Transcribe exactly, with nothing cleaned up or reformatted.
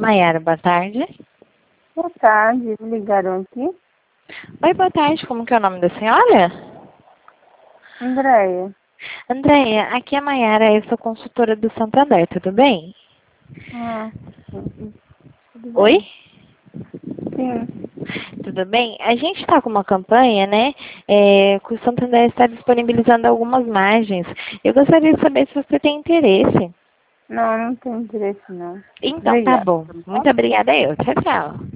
Maiara, boa tarde. Boa tarde, ligaram aqui? Oi, boa tarde, como que é o nome da senhora? Andréia. Andréia, aqui é a Maiara, eu sou consultora do Santander, tudo bem? Ah, sim. Tudo Oi? bem. Sim. Tudo bem? A gente está com uma campanha, né? É, que o Santander está disponibilizando algumas margens. Eu gostaria de saber se você tem interesse. Não, não tenho interesse não. Então, tá Obrigada, bom. tá bom? Muito obrigada eu. Tchau, tchau.